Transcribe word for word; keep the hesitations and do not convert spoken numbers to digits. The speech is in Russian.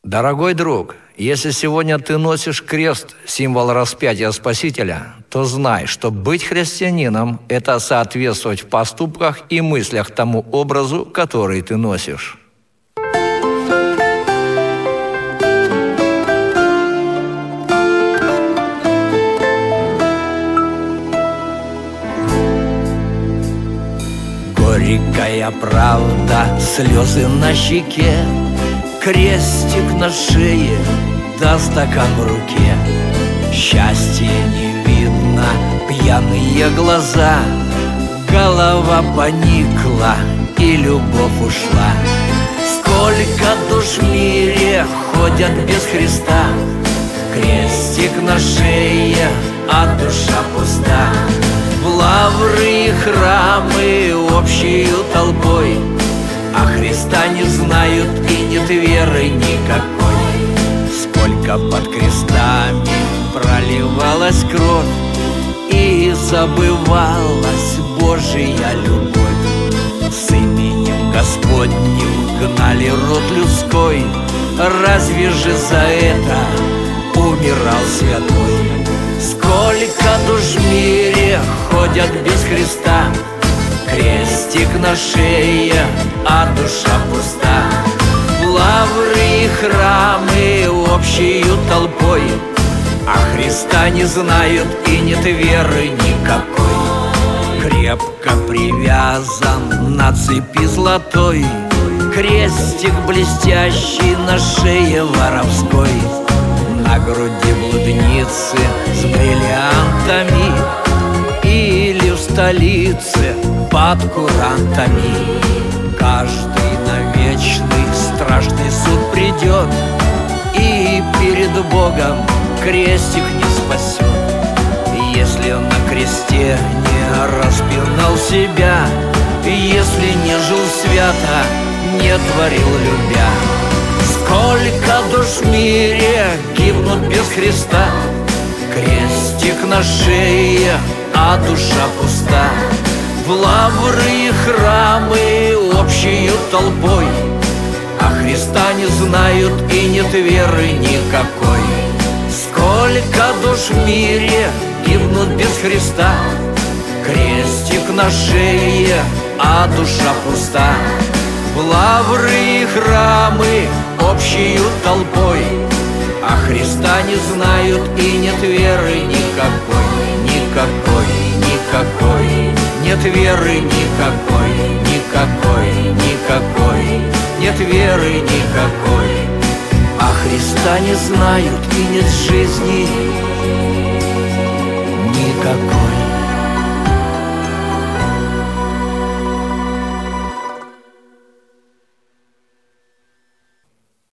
Дорогой друг, если сегодня ты носишь крест, символ распятия Спасителя, то знай, что быть христианином – это соответствовать в поступках и мыслях тому образу, который ты носишь. Горькая правда, слезы на щеке, крестик на шее, да стакан в руке. Счастья не видно, пьяные глаза, голова поникла и любовь ушла. Сколько душ в мире ходят без Христа, крестик на шее, а душа пуста. В лавры и храмы общею толпой, а Христа не знают и нет веры никакой. Сколько под крестами проливалась кровь и забывалась Божия любовь. С именем Господним гнали род людской, разве же за это умирал святой? Сколько душ в мире ходят без Христа, крестик на шее, а душа пуста. В лавры и храмы общею толпой, а Христа не знают и нет веры никакой. Крепко привязан на цепи золотой крестик блестящий на шее воровской. На груди блудницы с бриллиантами или в столице под курантами. Каждый на вечный страшный суд придет, и перед Богом крестик не спасет. Если он на кресте не распинал себя, если не жил свято, не творил любя. Сколько душ в мире гибнут без Христа, крестик на шее, а душа пуста. В лавры и храмы общею толпой, а Христа не знают и нет веры никакой. Сколько душ в мире гибнут без Христа, крестик на шее, а душа пуста. В лавры и храмы общею толпой, а Христа не знают и нет веры никакой, никакой, никакой. Нет веры никакой, никакой, никакой. Нет веры никакой. А Христа не знают и нет жизни никакой.